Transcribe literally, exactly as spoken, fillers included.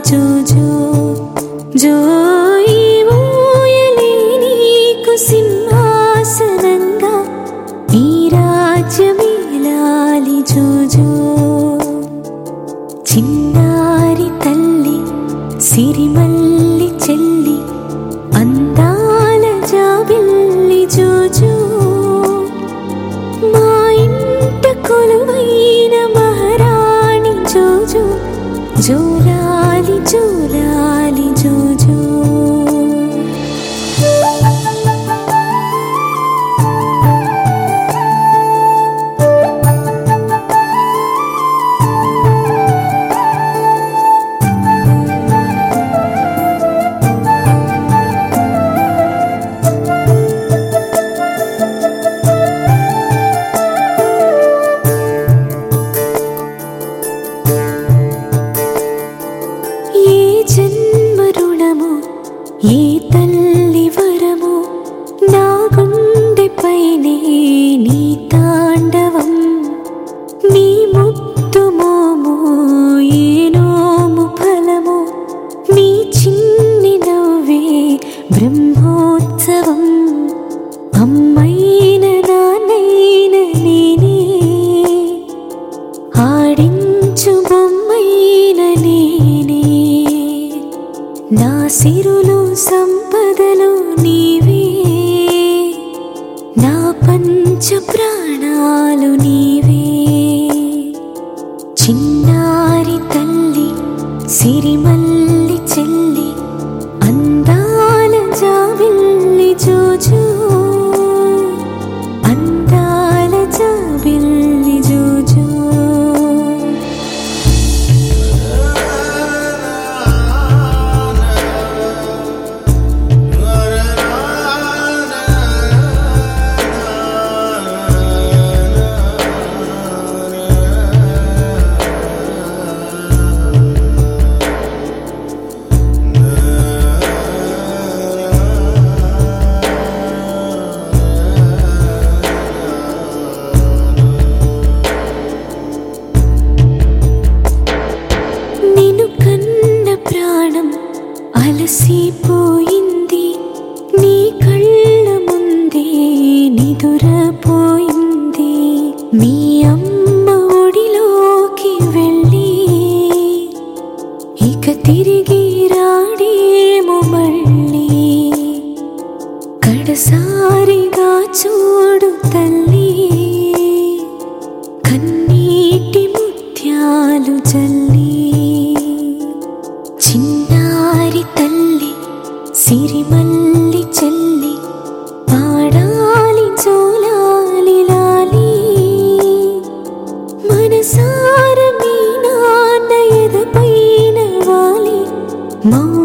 జోజో జోయి ఊయలే నీకు సింహాసనంగా ఈ రాజ్యమేలాలి జోజో చిన్నారి తల్లి సిరిమల్లి చెల్లి అందాల జాబిల్లి జోజో మా ఇంట కొలువైన మహారాణి జోజో జోలాలి జోలాలి జోజో ఏ తల్లి వరము నా గుండెపైనే నీ తాండవం నీ ముద్దు మోము ఏ నోము ఫలము నీ చిన్ని నవ్వే బ్రహ్మోత్సవం అమ్మైన నాన్నైన నేనే ఆడించు బొమ్మైన నేనే నా సిరులు సంపదలు నీవే నా పంచ ప్రాణాలు నీవే చిన్నారి తల్లి సిరిమల్లి చెల్లి అందాల జాబిల్లి జోజో అందాల జాబిల్లి జోజో అలసిపోయింది నీ కళ్ళ ముందే నిదురపోయింది మీ అమ్మ ఒడిలోకి వెళ్ళి ఇక తిరిగి రాడేమో మళ్ళీ కడసారిగా చూడు తల్లి కన్నీటి ముత్యాలు జల్లి చిన్నారి తల్లి సిరిమల్లి చెల్లి పాడాలి జోలాలి లాలి మనసార మీ నాన్న ఎదపైన వాలి మా